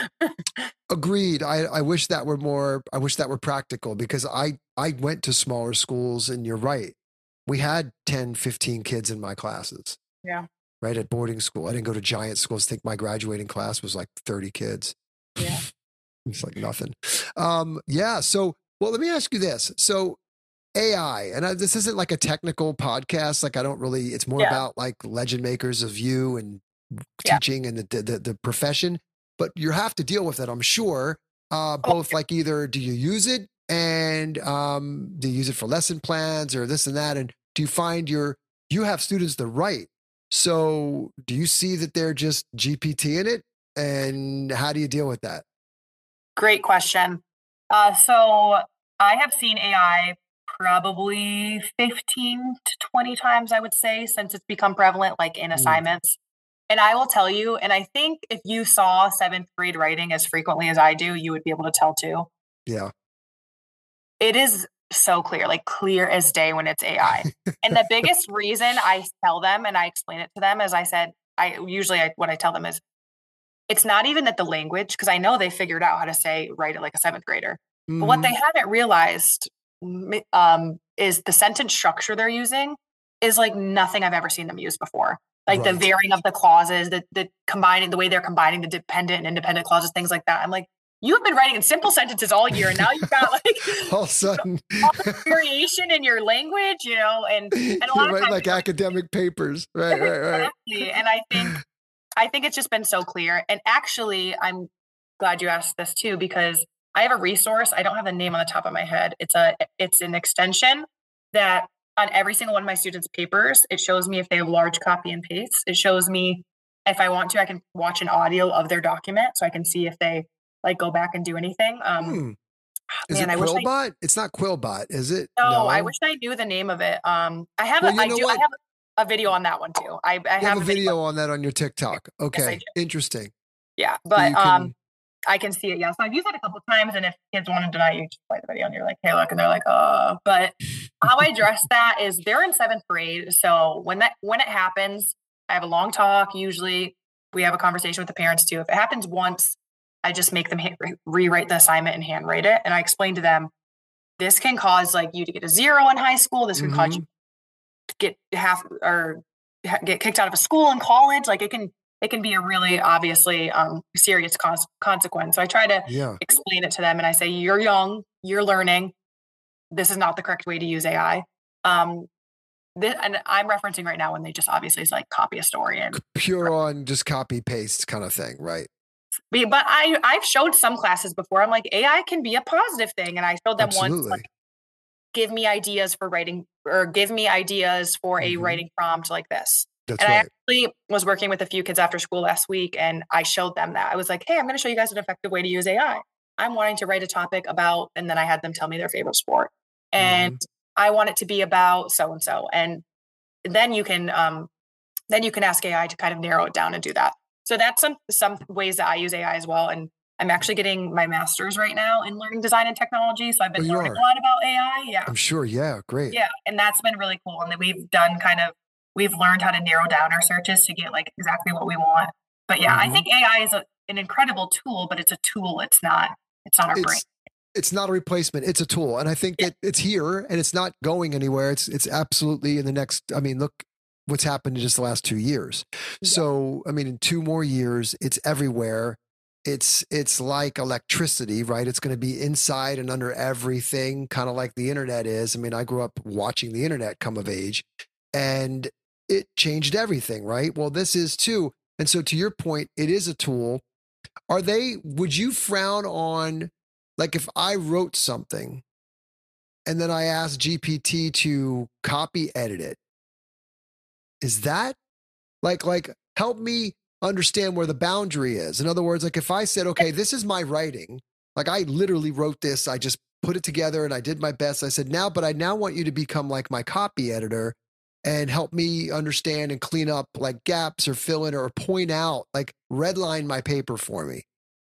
Agreed. I wish that were more, I wish that were practical because I went to smaller schools and you're right. We had 10, 15 kids in my classes. Yeah. Right. At boarding school. I didn't go to giant schools. I think my graduating class was like 30 kids. Yeah. It's like nothing. Yeah. So, well, let me ask you this. So AI, and this isn't like a technical podcast. Like I don't really, it's more about like legend makers of you and teaching and the profession, but you have to deal with it. I'm sure, both like either do you use it and do you use it for lesson plans or this and that? And do you find you have students that write? So do you see that they're just GPT in it? And how do you deal with that? Great question. So I have seen AI probably 15 to 20 times, I would say, since it's become prevalent, like in assignments. And I will tell you, and I think if you saw 7th grade writing as frequently as I do, you would be able to tell too. Yeah. It is so clear, like clear as day when it's AI. And the biggest reason I tell them and I explain it to them is I said, what I tell them is, it's not even that the language, because I know they figured out how to write it like a seventh grader. But what they haven't realized is the sentence structure they're using is like nothing I've ever seen them use before. Like the varying of the clauses, the combining, the way they're combining the dependent and independent clauses, things like that. I'm like, you've been writing in simple sentences all year, and now you've got like all of a sudden all the variation in your language, and a lot of times like academic papers, right. Exactly. And I think it's just been so clear. And actually, I'm glad you asked this too, because I have a resource. I don't have the name on the top of my head. It's an extension that on every single one of my students' papers, it shows me if they have large copy and paste. It shows me if I want to, I can watch an audio of their document, so I can see if they like go back and do anything. Is it Quillbot? It's not Quillbot, is it? No, I wish I knew the name of it. I have a video on that one too. I have a video on that on your TikTok. Okay, yes, interesting. Yeah, but I can see it. Yeah, so I've used it a couple of times, and if kids want to deny you, just play the video, and you're like, "Hey, look," and they're like, "Oh." But how I address that is they're in seventh grade, so when it happens, I have a long talk. Usually, we have a conversation with the parents too. If it happens once, I just make them rewrite the assignment and handwrite it, and I explain to them, this can cause like you to get a 0 in high school. This can cause you to get get kicked out of a school in college. Like it can be a really obviously serious consequence. So I try to explain it to them, and I say, you're young, you're learning. This is not the correct way to use AI. And I'm referencing right now when they just obviously is like copy a story and pure on just copy paste kind of thing, right? But I've showed some classes before. I'm like, AI can be a positive thing, and I showed them once, like, give me ideas for writing, or give me ideas for a writing prompt like this. That's and right. I actually was working with a few kids after school last week, and I showed them that. I was like, hey, I'm going to show you guys an effective way to use AI. I'm wanting to write a topic about, and then I had them tell me their favorite sport. And I want it to be about so-and-so. And then you can ask AI to kind of narrow it down and do that. So that's some ways that I use AI as well. And I'm actually getting my master's right now in learning design and technology. So I've been learning a lot about AI. Yeah. I'm sure. Yeah. Great. Yeah. And that's been really cool. And then we've learned how to narrow down our searches to get like exactly what we want. But yeah, I think AI is an incredible tool, but it's a tool. It's not our brain. It's not a replacement. It's a tool. And I think that it's here and it's not going anywhere. It's absolutely in the next, look what's happened in just the last 2 years. Yeah. So, in 2 more years, it's everywhere. It's like electricity, right? It's going to be inside and under everything, kind of like the internet is. I grew up watching the internet come of age, and it changed everything, right? Well, this is too. And so to your point, it is a tool. Would you frown on, like if I wrote something and then I asked GPT to copy edit it, is that like help me understand where the boundary is? In other words, like if I said, okay, this is my writing, like I literally wrote this, I just put it together and I did my best. I said, I now want you to become like my copy editor and help me understand and clean up like gaps or fill in or point out, like redline my paper for me.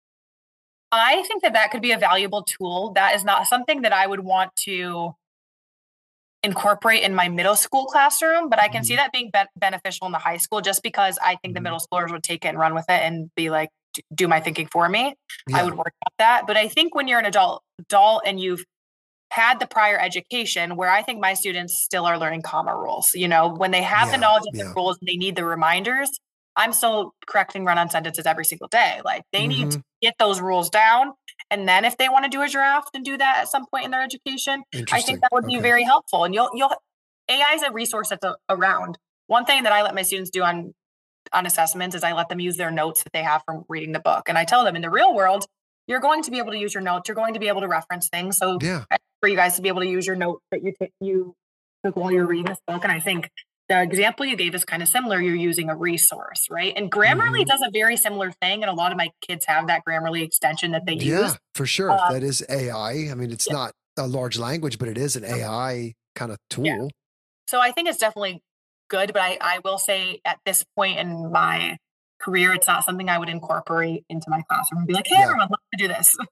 I think that could be a valuable tool. That is not something that I would want to incorporate in my middle school classroom, but I can see that being beneficial in the high school, just because I think the middle schoolers would take it and run with it and be like, do my thinking for me. Yeah. I would work out that. But I think when you're an adult and you've had the prior education, where I think my students still are learning comma rules, when they have the knowledge of the rules and they need the reminders, I'm still correcting run-on sentences every single day. Like they need to get those rules down. And then if they want to do a draft and do that at some point in their education, I think that would be very helpful. And AI is a resource that's around. One thing that I let my students do on assessments is I let them use their notes that they have from reading the book. And I tell them in the real world, you're going to be able to use your notes. You're going to be able to reference things. So for you guys to be able to use your notes that you took while you're reading this book. And I think the example you gave is kind of similar. You're using a resource, right? And Grammarly does a very similar thing. And a lot of my kids have that Grammarly extension that they use. Yeah, for sure. That is AI. It's not a large language, but it is an AI kind of tool. Yeah. So I think it's definitely good. But I will say at this point in my career, it's not something I would incorporate into my classroom and be like, hey, everyone, let's do this.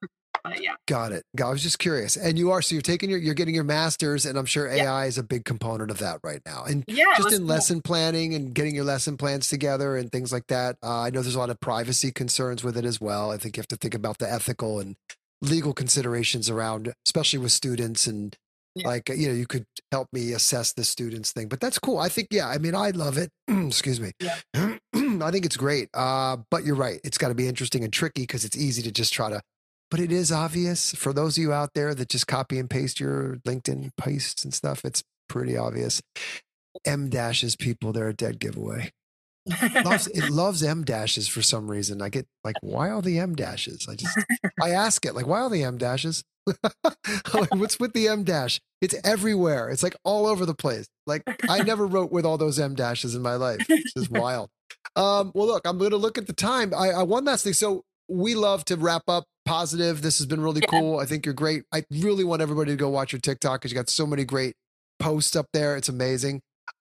but yeah. Got it. I was just curious. And you are, so you're getting your master's, and I'm sure Yeah. AI is a big component of that right now. And Yeah, it just was in cool. lesson planning and getting your lesson plans together and things like that. I know there's a lot of privacy concerns with it as well. I think you have to think about the ethical and legal considerations around, especially with students. And Yeah. like, you could help me assess the students thing, but that's cool. I think, yeah, I mean, I love it. Excuse me. Yeah. I think it's great. But you're right. It's got to be interesting and tricky because it's easy to just try to, but it is obvious for those of you out there that just copy and paste your LinkedIn posts and stuff. It's pretty obvious. M dashes people, they're a dead giveaway. It loves M dashes for some reason. I get like, why all the M dashes? I ask it like, why all the M dashes? Like, what's with the M dash? It's everywhere. It's like all over the place. Like I never wrote with all those M dashes in my life. It's just wild. Well, look, I'm going to look at the time. I one last thing. So we love to wrap up positive. This has been really cool. I think you're great. I really want everybody to go watch your TikTok because you got so many great posts up there. It's amazing.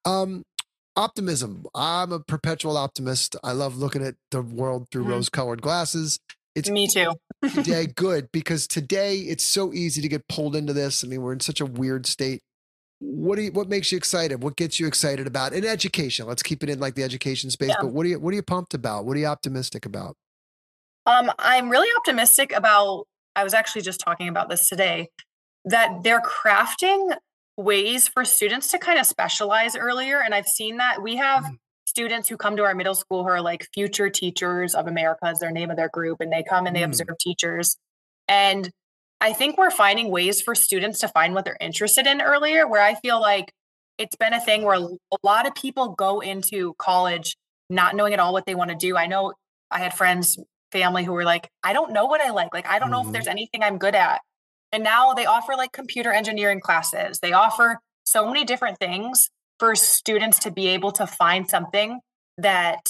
Optimism. I'm a perpetual optimist. I love looking at the world through rose-colored glasses. It's me too. today good because today it's so easy to get pulled into this. I mean, we're in such a weird state. What makes you excited? What gets you excited about in education? Let's keep it in like the education space. Yeah. But what are you pumped about? What are you optimistic about? I'm really optimistic about. I was actually just talking about this today. That they're crafting ways for students to kind of specialize earlier. And I've seen that we have students who come to our middle school who are like future teachers of America is their name of their group. And they come and they observe teachers. And I think we're finding ways for students to find what they're interested in earlier, where I feel like it's been a thing where a lot of people go into college not knowing at all what they want to do. I know I had friends, family who were like, I don't know what I like. Like, I don't know if there's anything I'm good at. And now they offer like computer engineering classes. They offer so many different things for students to be able to find something that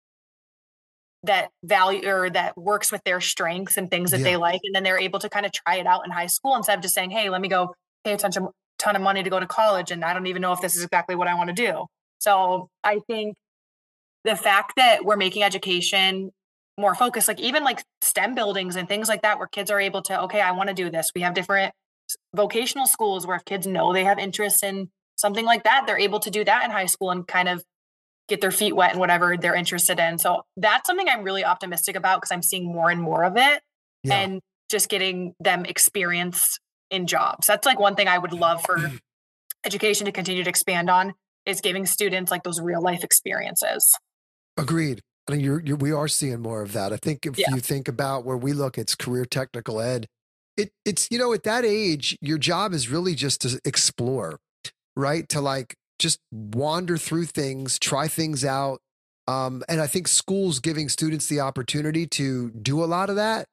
value or that works with their strengths and things that they like. And then they're able to kind of try it out in high school instead of just saying, hey, let me go pay a ton of money to go to college. And I don't even know if this is exactly what I want to do. So I think the fact that we're making education more focused, like even like STEM buildings and things like that, where kids are able to, okay, I want to do this. We have different vocational schools where if kids know they have interest in something like that, they're able to do that in high school and kind of get their feet wet in whatever they're interested in. So that's something I'm really optimistic about because I'm seeing more and more of it and just getting them experience in jobs. That's like one thing I would love for education to continue to expand on is giving students like those real life experiences. Agreed. I mean, we are seeing more of that. I think if you think about where we look, it's career technical ed. It's, at that age, your job is really just to explore, right? To like just wander through things, try things out. And I think schools giving students the opportunity to do a lot of that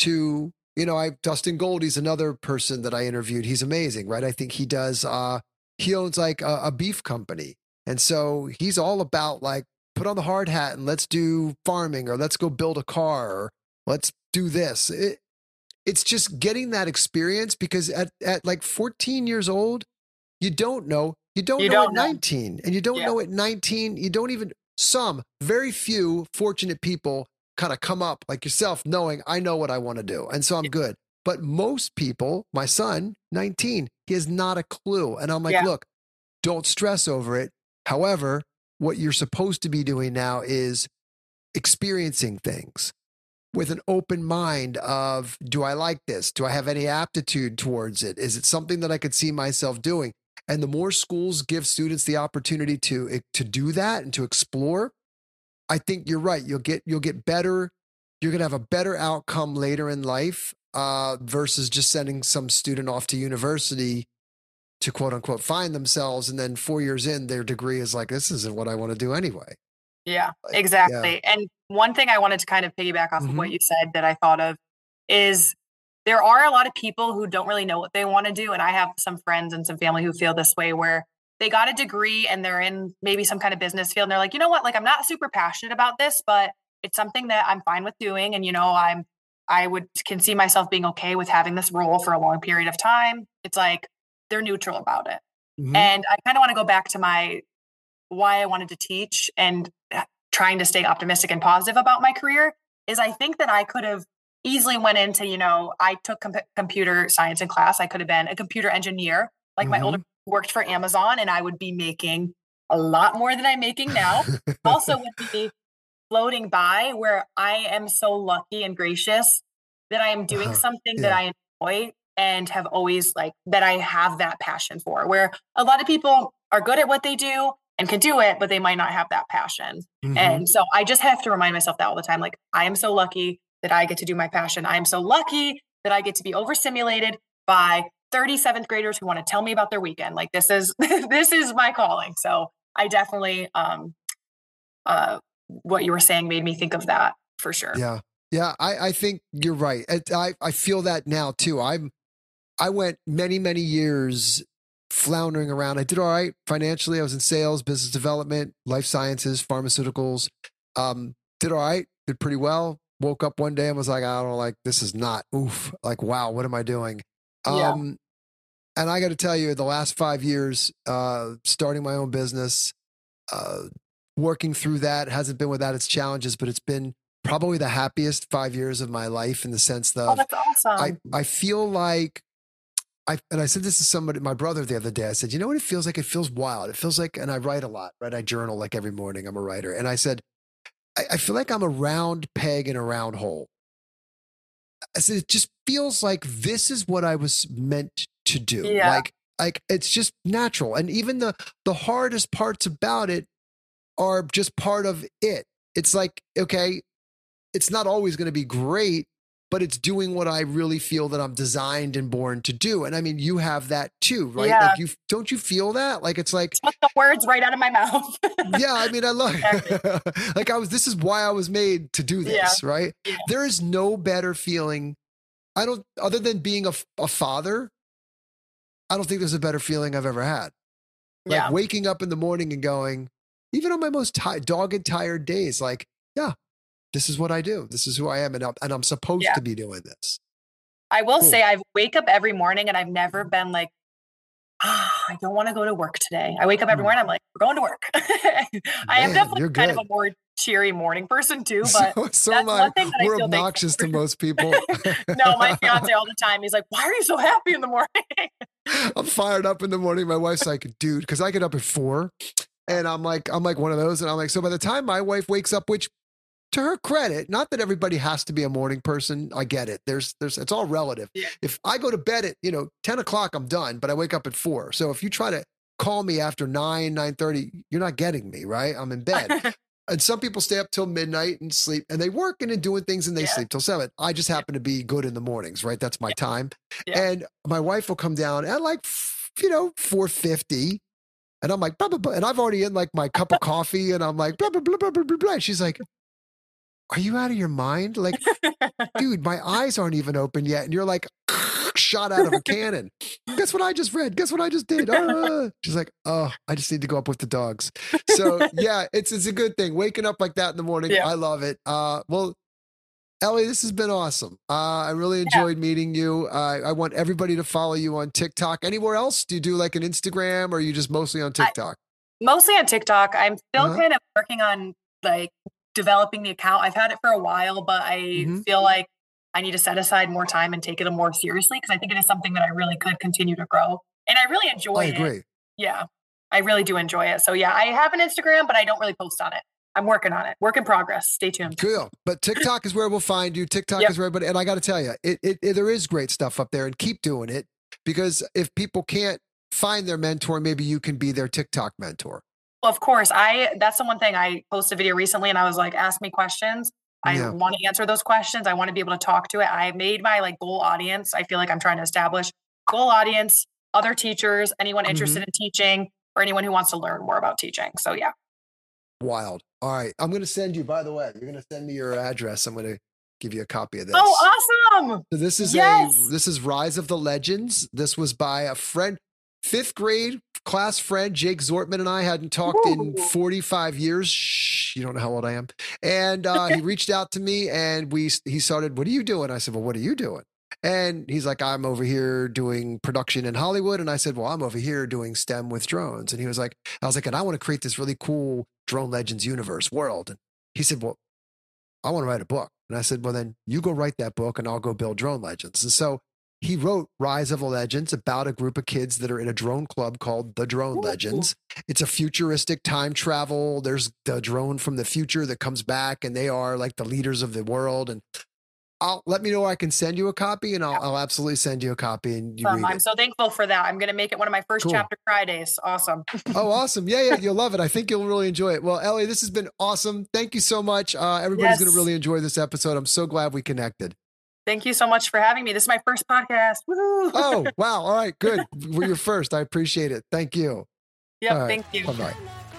Dustin Goldie's another person that I interviewed. He's amazing, right? I think he does, he owns like a beef company. And so he's all about like, put on the hard hat and let's do farming or let's go build a car or let's do this. It's just getting that experience because at like 14 years old, you don't know. You don't know at 19 and you don't know at 19. You don't even, very few fortunate people kind of come up like yourself knowing I know what I want to do. And so I'm good. But most people, my son, 19, he has not a clue. And I'm like, look, don't stress over it. However, what you're supposed to be doing now is experiencing things with an open mind of, do I like this? Do I have any aptitude towards it? Is it something that I could see myself doing? And the more schools give students the opportunity to do that and to explore, I think you're right. You'll get better. You're going to have a better outcome later in life versus just sending some student off to university to quote unquote find themselves. And then 4 years in, their degree is like, this isn't what I want to do anyway. Yeah, exactly. Yeah. And one thing I wanted to kind of piggyback off of what you said that I thought of is there are a lot of people who don't really know what they want to do. And I have some friends and some family who feel this way where they got a degree and they're in maybe some kind of business field. And they're like, you know what, like, I'm not super passionate about this, but it's something that I'm fine with doing. And, I can see myself being okay with having this role for a long period of time. It's like, they're neutral about it. And I kind of want to go back to why I wanted to teach and trying to stay optimistic and positive about my career is I think that I could have easily went into, I took computer science in class. I could have been a computer engineer. Like my older worked for Amazon, and I would be making a lot more than I'm making now. Also would be floating by, where I am so lucky and gracious that I am doing something that I enjoy and have always that I have that passion for, where a lot of people are good at what they do and can do it, but they might not have that passion. And so I just have to remind myself that all the time. Like, I am so lucky that I get to do my passion. I am so lucky that I get to be overstimulated by 37th graders who want to tell me about their weekend. Like, this is this is my calling. So I definitely what you were saying made me think of that for sure. Yeah. Yeah. I think you're right. I feel that now too. I went many, many years floundering around. I did all right financially. I was in sales, business development, life sciences, pharmaceuticals. Did all right, did pretty well. Woke up one day and was like, I don't know, like, this is not, like, wow, what am I doing? And I got to tell you, the last 5 years, starting my own business, working through that hasn't been without its challenges, but it's been probably the happiest 5 years of my life, in the sense that that's awesome. I feel like, and I said this to somebody, my brother, the other day. I said, you know what it feels like? It feels wild. It feels like, and I write a lot, right? I journal like every morning. I'm a writer. And I said, I feel like I'm a round peg in a round hole. I said, it just feels like this is what I was meant to do. Yeah. Like it's just natural. And even the hardest parts about it are just part of it. It's like, okay, it's not always going to be great, but it's doing what I really feel that I'm designed and born to do. And I mean, you have that too, right? Yeah. Like, don't you feel that? Like, it's like, took the words right out of my mouth. yeah, I mean, I love like this is why I was made to do this, right? Yeah. There is no better feeling. Other than being a father, I don't think there's a better feeling I've ever had. Like waking up in the morning and going, even on my most dogged, tired days, like, yeah, this is what I do. This is who I am. And I'm supposed to be doing this. I will say, I wake up every morning and I've never been like, I don't want to go to work today. I wake up every morning. I'm like, we're going to work. I am definitely kind of a more cheery morning person too, but so that's one thing that we're obnoxious to most people. No, my fiance all the time, he's like, why are you so happy in the morning? I'm fired up in the morning. My wife's like, dude, because I get up at 4 and I'm like one of those. And I'm like, so by the time my wife wakes up, which, to her credit, not that everybody has to be a morning person. I get it. There's it's all relative. Yeah. If I go to bed at 10 o'clock, I'm done, but I wake up at 4. So if you try to call me after 9:30, you're not getting me, right? I'm in bed. And some people stay up till midnight and sleep, and they work and doing things, and they sleep till 7. I just happen to be good in the mornings, right? That's my time. Yeah. And my wife will come down at like 4:50. And I'm like, blah, blah, blah. And I've already in like my cup of coffee, and I'm like, blah, blah, blah, blah, blah, blah, blah. And she's like, are you out of your mind? Like, dude, my eyes aren't even open yet. And you're like, shot out of a cannon. Guess what I just read? Guess what I just did? She's like, oh, I just need to go up with the dogs. So yeah, it's a good thing. Waking up like that in the morning. Yeah. I love it. Well, Ellie, this has been awesome. I really enjoyed meeting you. I want everybody to follow you on TikTok. Anywhere else? Do you do like an Instagram, or are you just mostly on TikTok? Mostly on TikTok. I'm still kind of working on like developing the account. I've had it for a while, but I feel like I need to set aside more time and take it more seriously, because I think it is something that I really could continue to grow. And I really enjoy it. I agree. Yeah, I really do enjoy it. So yeah, I have an Instagram, but I don't really post on it. I'm working on it. Work in progress. Stay tuned. Cool. But TikTok is where we'll find you. TikTok is where everybody, and I got to tell you, it there is great stuff up there, and keep doing it, because if people can't find their mentor, maybe you can be their TikTok mentor. Of course. That's the one thing. I posted a video recently and I was like, ask me questions. I want to answer those questions. I want to be able to talk to it. I made my like goal audience. I feel like I'm trying to establish goal audience, other teachers, anyone interested in teaching, or anyone who wants to learn more about teaching. So yeah. Wild. All right. I'm going to send you, by the way, you're going to send me your address. I'm going to give you a copy of this. Oh, awesome. So this is this is Rise of the Legends. This was by a friend, 5th grade class friend, Jake Zortman, and I hadn't talked in 45 years. Shh, you don't know how old I am. And he reached out to me, and he started, what are you doing? I said, well, what are you doing? And he's like, I'm over here doing production in Hollywood. And I said, well, I'm over here doing STEM with drones. And he was like, I was like, and I want to create this really cool Drone Legends universe world. And he said, well, I want to write a book. And I said, well, then you go write that book and I'll go build Drone Legends. And so he wrote Rise of the Legends about a group of kids that are in a drone club called the Drone Legends. It's a futuristic time travel. There's the drone from the future that comes back and they are like the leaders of the world. And let me know I can send you a copy, and I'll absolutely send you a copy and you read it. I'm so thankful for that. I'm going to make it one of my first chapter Fridays. Awesome. Oh, awesome. Yeah, you'll love it. I think you'll really enjoy it. Well, Ellie, this has been awesome. Thank you so much. Everybody's going to really enjoy this episode. I'm so glad we connected. Thank you so much for having me. This is my first podcast. Woo-hoo. Oh, wow. All right, good. We're your first. I appreciate it. Thank you. Yep, thank you. Bye-bye.